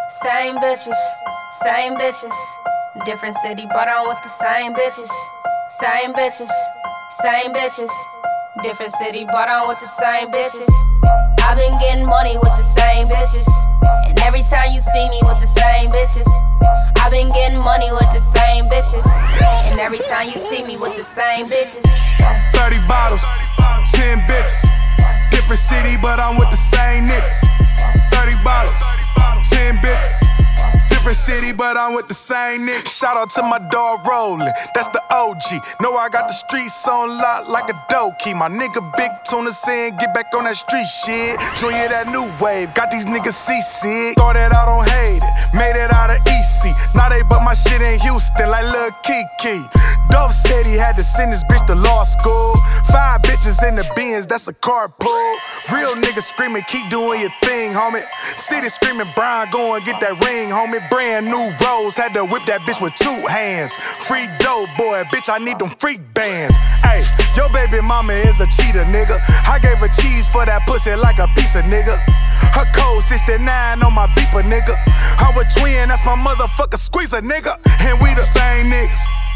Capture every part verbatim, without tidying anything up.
Same bitches, same bitches. Different city, but I'm with the same bitches. Same bitches, same bitches. Different city, but I'm with the same bitches. I've been getting money with the same bitches. And every time you see me with the same bitches, I've been getting money with the same bitches. And every time you see me with the same bitches. thirty bottles, ten bitches. Different city, but I'm with the same niggas. thirty bottles, ten bitches. Different city, but I'm with the same niggas. Shout out to my dog Rollin', that's the O G. Know I got the streets on lock like a dope key. My nigga Big Tuna saying get back on that street shit. Junior that new wave, got these niggas seasick. Started out on hate it, made it out of E C. Now they but my shit in Houston like Lil Kiki. Dove said he had to send his bitch to law school. Five bitches in the Benz, that's a carpool. Real niggas screaming, keep doing your thing, homie. City screaming, Brian, go and get that ring, homie. Brand new Rose, had to whip that bitch with two hands. Free dope boy, bitch, I need them freak bands. Ayy, your baby mama is a cheater, nigga. I gave her cheese for that pussy like a piece of nigga. Her code sixty-nine on my beeper, nigga. I'm a twin, that's my motherfucker squeezer, nigga. And we the same niggas,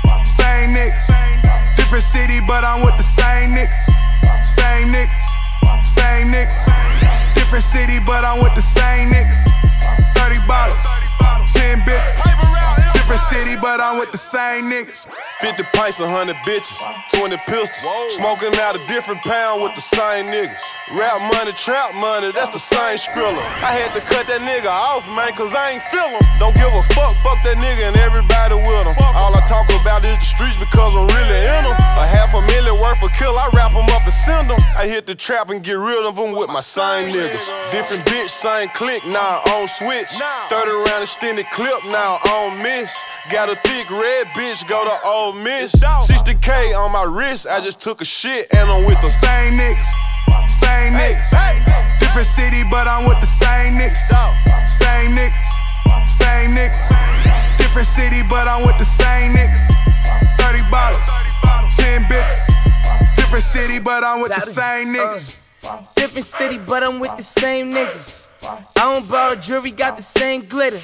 same niggas. Different city, but I'm with the same niggas. Same niggas, same niggas. Different city, but I'm with the same niggas. thirty bottles, ten bitches. Different city, but I'm with the same niggas. fifty pints, a hundred bitches, twenty pistols. Smoking out a different pound with the same niggas. Rap money, trap money, that's the same skrilla. I had to cut that nigga off, man, cause I ain't feel him. Don't give a fuck, fuck that nigga and everybody with him. All I talk about is the streets because I'm really in them. A half a million worth of kill, I wrap them up and send them. I hit the trap and get rid of them with my same niggas. Different bitch, same click, now on switch. thirty round extended clip, now on miss. Got a thick red bitch, go to Ole Miss. sixty K on my wrist, I just took a shit and I'm with the same niggas, same niggas. Different city, but I'm with the same niggas. Same niggas, same niggas. Different city, but I'm with the same niggas. thirty bottles, ten bitches. Different city, but I'm with the same niggas. Different city, but I'm with the same niggas. I don't borrow jewelry, got the same glitter.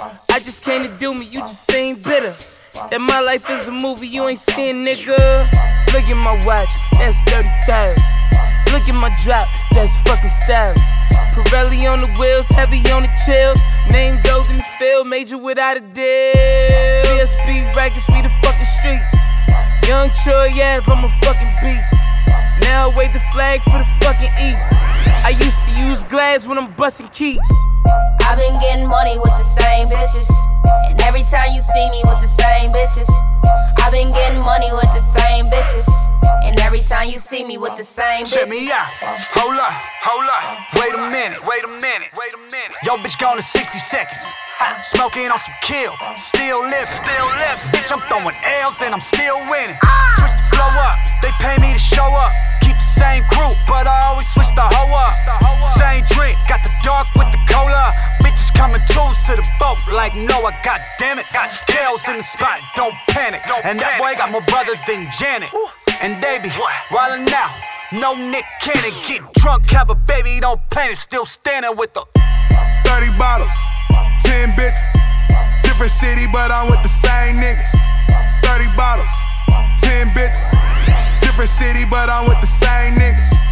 I just came to do me, you just seem bitter. That my life is a movie, you ain't seen, nigga. Look at my watch, that's thirty thousand. Look at my drop, that's fucking style. Pirelli on the wheels, heavy on the chills. Name goes in the field, major without a deal. B S B rackets, we the fucking streets. Young Troy, yeah, I'm a fucking beast. Now I wave the flag for the fucking East. I used to use glads when I'm busting keys. I've been getting money with the same bitches. And every time you see me with the same bitches, I've been getting money with the same bitches. And every time you see me with the same bitches. Check me out. Hold up, hold up. Wait a minute, wait a minute, wait a minute. Yo, bitch gone in sixty seconds. Smoking on some kill, still living, still living. Bitch, I'm throwing L's and I'm still winning. Switch the flow up, they pay me to show up. Keep the same crew, but I always switch the hoe up. Same drink, got the dark with the cola. Bitches coming twos to the boat like Noah, goddamn it. Got girls in the spot, don't panic. And that boy got more brothers than Janet. And they be wildin' out, no Nick Cannon. Get drunk, have a baby, don't panic. Still standing with the thirty bottles, ten bitches. Different city, but I'm with the same niggas. thirty bottles, ten bitches. Different city, but I'm with the same niggas.